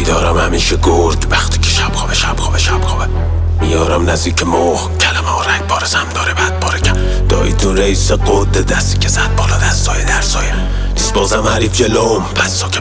بیدارم همیشه گرگ وقتی که شب خوابه میارم نزدیک مخ کلمه ها رنگ بارزم داره بد بارکم داییتون رئیس قده دستی که زد بالا دستای در سایه نیست بازم حریف جلوم پس ساکه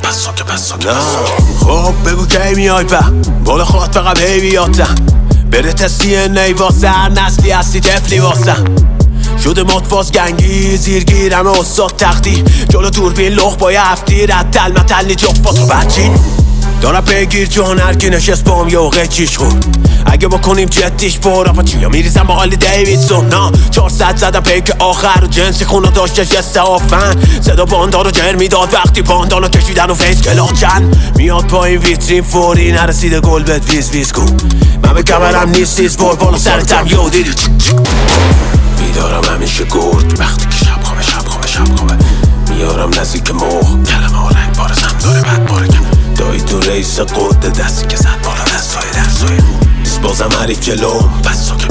خب بگو کی میای بالا خواهد فقط بیاتم بره تستی نیواسه هر نسلی هستی تفلی واسم شده مطفاز گنگی زیرگیرم استاد تختی جلو دوربین لخ با یه هفتی رد متلی جفت و بچین دارم بگیر جان هرکی نشست بام یه اوقه چیش خود اگه بکنیم جدیش برا پا چیا میریزم با حالی دیویدسون نا 400 زدم پیک آخر و جنسی خونو داشته جسته آفن صدا باندارو جر میداد وقتی باندانو کشیدن و فیس کلاچن میاد با این ویترین فوری نرسیده گل بد ویز کن من به کمرم نیستیز بار بالا سرتم یو دیدی بیدارم همیشه گرگ وقتی که شب خوابه میارم نزدیک مخ کلمه ها رنگ بارزم داره بد بارکم داییتون رئیس قده دستی که زد بالا دستای در سایه نیست بازم حریف جلوم پس ساکه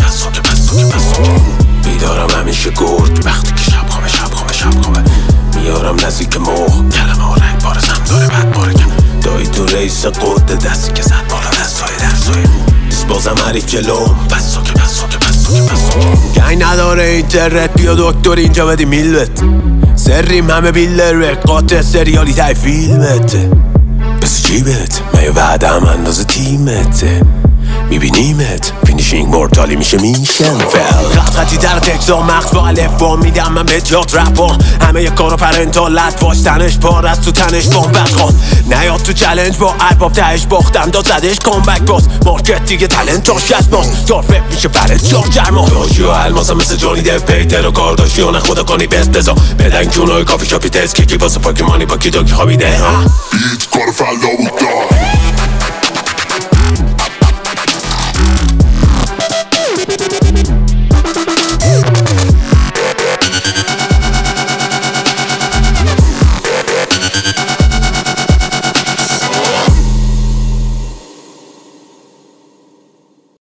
بیدارم همیشه گرگ وقتی که شب خوابه میارم نزدیک مخ کلمه ها رنگ بارزم داره بد بارکم داییتون رئیس قده دستی که زد بالا دستای در سایه نیست بازم حریف جلوم پس ساکه گنگ نداره اینترنت بیا دکتر اینجا بدی میلت سریم همه بیلر قاطع سریالی تای فیلمته بس جیبت من یه وعده هم اندازه تیمته میبینیمت فینیشینگ مورتالی میشم خطی در تکزا مغز با علف با میدم من به جات رپا همه یه کارو پرنتالت باش تنش پار از تو تنش بامبت خواست نیاد تو چلنج با ارباب تهش باختم داد زدش کامبک باز مارکت دیگه تلنت تاش از باز دار فکر میشه برد جار جرما داشی و الماسا مثل جانی دف پیتر و کار داشتی و نخودا کنی بست بزا بدن کونای کافی شاپی تست کیکی واسه پاکی مانی با کی داکی خوابیده